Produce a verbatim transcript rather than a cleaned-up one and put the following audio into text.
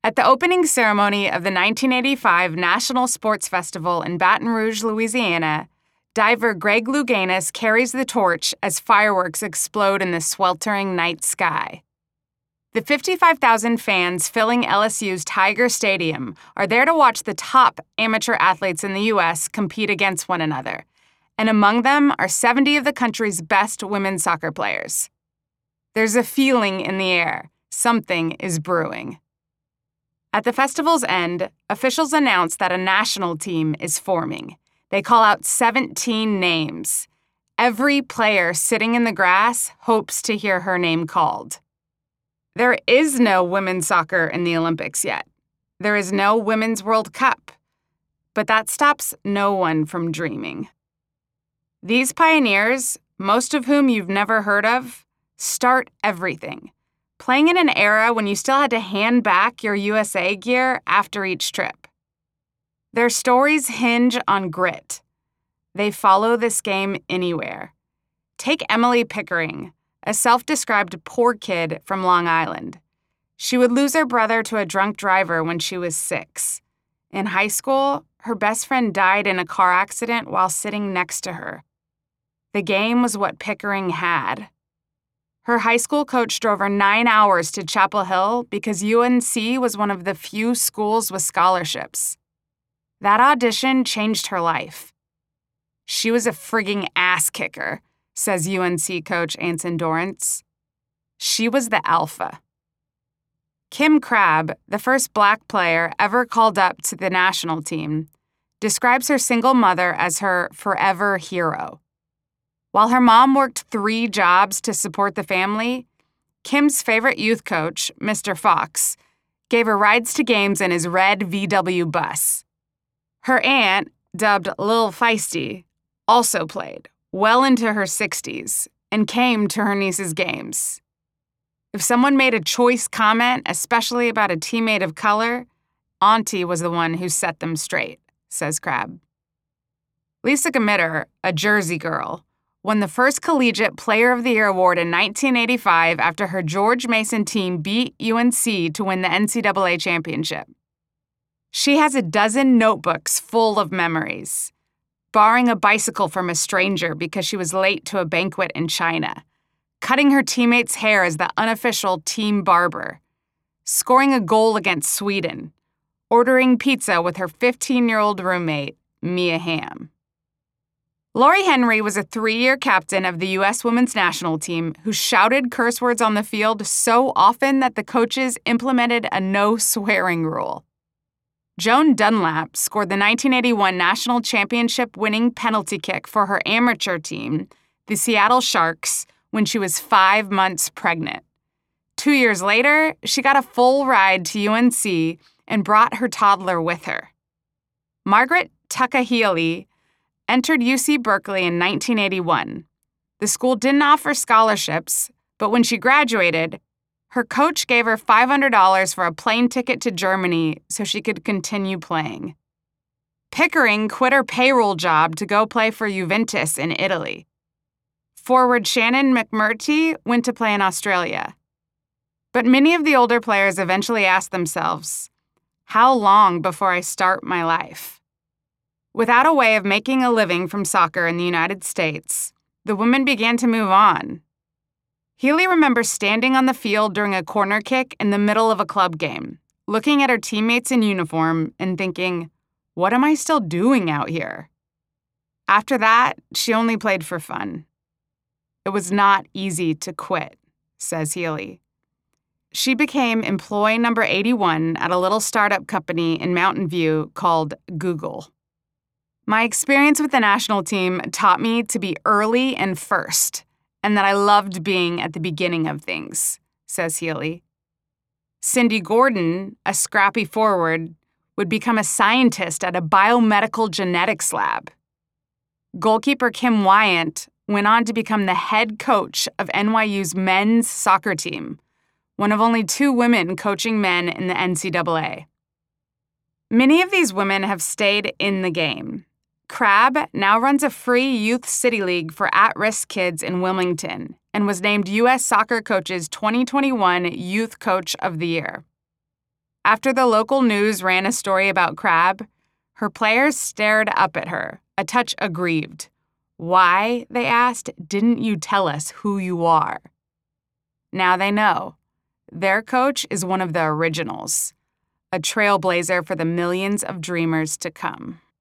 At the opening ceremony of the nineteen eighty-five National Sports Festival in Baton Rouge, Louisiana, diver Greg Louganis carries the torch as fireworks explode in the sweltering night sky. The fifty-five thousand fans filling L S U's Tiger Stadium are there to watch the top amateur athletes in the U S compete against one another, and among them are seventy of the country's best women's soccer players. There's a feeling in the air. Something is brewing. At the festival's end, officials announce that a national team is forming. They call out seventeen names. Every player sitting in the grass hopes to hear her name called. There is no women's soccer in the Olympics yet. There is no Women's World Cup. But that stops no one from dreaming. These pioneers, most of whom you've never heard of, start everything, playing in an era when you still had to hand back your U S A gear after each trip. Their stories hinge on grit. They follow this game anywhere. Take Emily Pickering, a self-described poor kid from Long Island. She would lose her brother to a drunk driver when she was six. In high school, her best friend died in a car accident while sitting next to her. The game was what Pickering had. Her high school coach drove her nine hours to Chapel Hill because U N C was one of the few schools with scholarships. That audition changed her life. She was a frigging ass kicker, says U N C coach Anson Dorrance. She was the alpha. Kim Crabb, the first black player ever called up to the national team, describes her single mother as her forever hero. While her mom worked three jobs to support the family, Kim's favorite youth coach, Mister Fox, gave her rides to games in his red V W bus. Her aunt, dubbed Lil Feisty, also played, well into her sixties, and came to her niece's games. If someone made a choice comment, especially about a teammate of color, Auntie was the one who set them straight, says Crabb. Lisa Gmitter, a Jersey girl, won the first Collegiate Player of the Year award in nineteen eighty-five after her George Mason team beat U N C to win the N C double A championship. She has a dozen notebooks full of memories, borrowing a bicycle from a stranger because she was late to a banquet in China, cutting her teammate's hair as the unofficial team barber, scoring a goal against Sweden, ordering pizza with her fifteen-year-old roommate, Mia Hamm. Lori Henry was a three-year captain of the U S women's national team who shouted curse words on the field so often that the coaches implemented a no-swearing rule. Joan Dunlap scored the nineteen eighty-one national championship-winning penalty kick for her amateur team, the Seattle Sharks, when she was five months pregnant. Two years later, she got a full ride to U N C and brought her toddler with her. Margaret Tuckahealy entered U C Berkeley in nineteen eighty-one. The school didn't offer scholarships, but when she graduated, her coach gave her five hundred dollars for a plane ticket to Germany so she could continue playing. Pickering quit her payroll job to go play for Juventus in Italy. Forward Shannon McMurtry went to play in Australia. But many of the older players eventually asked themselves, how long before I start my life? Without a way of making a living from soccer in the United States, the women began to move on. Healy remembers standing on the field during a corner kick in the middle of a club game, looking at her teammates in uniform and thinking, what am I still doing out here? After that, she only played for fun. It was not easy to quit, says Healy. She became employee number eighty-one at a little startup company in Mountain View called Google. My experience with the national team taught me to be early and first, and that I loved being at the beginning of things, says Healy. Cindy Gordon, a scrappy forward, would become a scientist at a biomedical genetics lab. Goalkeeper Kim Wyant went on to become the head coach of N Y U's men's soccer team, one of only two women coaching men in the N C double A. Many of these women have stayed in the game. Crabb now runs a free youth city league for at-risk kids in Wilmington and was named U S Soccer Coach's twenty twenty-one Youth Coach of the Year. After the local news ran a story about Crabbe, her players stared up at her, a touch aggrieved. Why, they asked, didn't you tell us who you are? Now they know. Their coach is one of the originals, a trailblazer for the millions of dreamers to come.